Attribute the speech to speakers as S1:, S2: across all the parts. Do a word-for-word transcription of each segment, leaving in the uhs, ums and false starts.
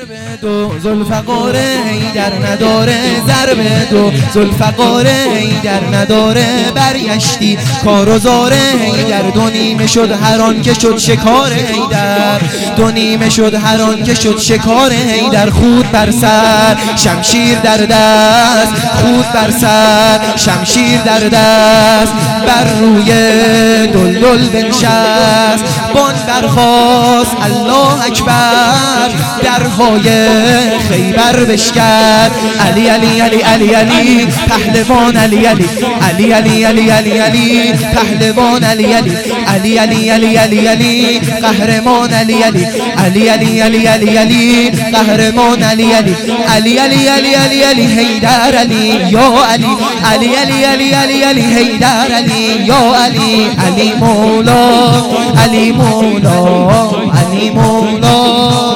S1: دو ذوالفقار حیدر نداره ضرب دو ذوالفقار حیدر نداره برگشتی کار و زار حیدر دو نیمه شد هر آن که شد شکار حیدر دو نیمه شد هر آن که شد شکار حیدر خود بر سر شمشیر در دست خود بر سر شمشیر در دست بر روی دلدل بنشست بان برخاست الله اکبر درهای خیبر بشکر علی علی علی علی علی پهلوان علی علی علی علی علی علی علی پهلوان علی علی علی علی علی علی علی قهرمان علی علی علی علی علی علی علی قهرمان علی علی علی علی علی علی علی حیدر علی یا علی علی علی علی علی علی حیدر علی یا علی علی مولا علی مولا علی مولا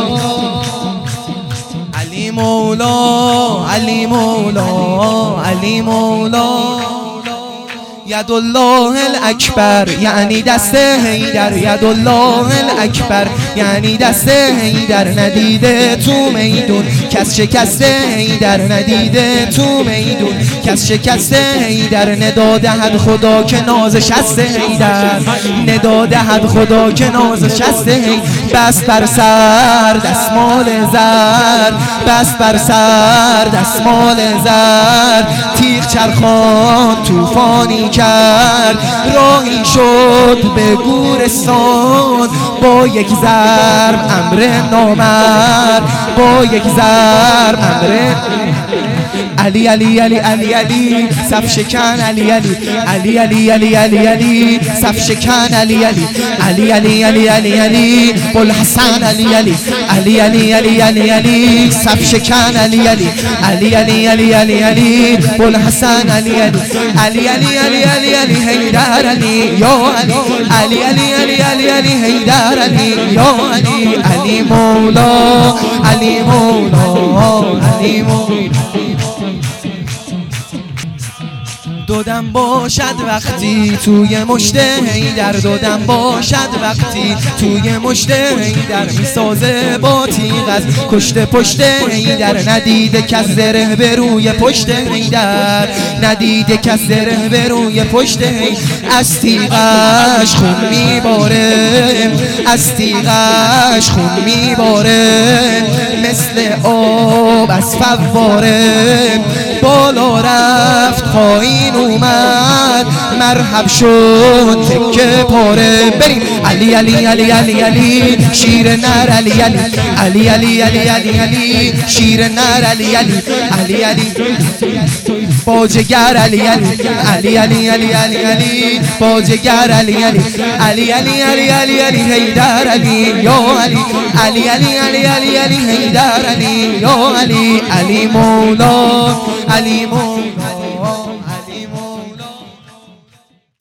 S1: علی مولا علی مولا علی مولا ید الله الاکبر یعنی دست حیدر ید الله الاکبر یعنی دست حیدر ندیده تو میدون کس شکست حیدر ندیده تو میدون کس شکست حیدر ندا دهد خدا که نازش است حیدر ندا دهد خدا که نازش است حیدر بس بر سر دستمال زر بس بر سر دستمال زر تیغ چرخان طوفانی کرد راهی شد به گورستان با یک ضرب امر نامرد با یک ضرب امر علی علی علی علی علی صف شکن علی علی علی علی علی علی علی صف شکن علی علی علی علی علی علی علی بوالحسن علی علی علی علی علی علی علی صف شکن علی علی علی علی علی علی علی بوالحسن علی علی علی علی علی علی علی حیدر علی یا علی علی علی علی علی علی حیدر علی یا علی علی مولا علی مولا علی مولا دودم باشد وقتی توی مشت حیدر دودم باشد وقتی توی مشت حیدر میسازه با تیغ از کشته پشت حیدر ندیده کس زره به روی پشت حیدر ندیده کس زره به روی پشت حیدر از تیغش خون میباره از تیغش خون میباره مثل آب از فواره بالا رفت پایین اومد مرحب شد تکه پاره بریم علی علی علی علی علی شیر نر علی علی علی علی علی علی علی شیر نر علی علی علی علی باجگر علی علی علی علی علی علی علی باجگر علی علی علی علی علی علی علی حیدر علی یا علی علی علی علی علی علی حیدر علی یا علی علی مولا علی مولا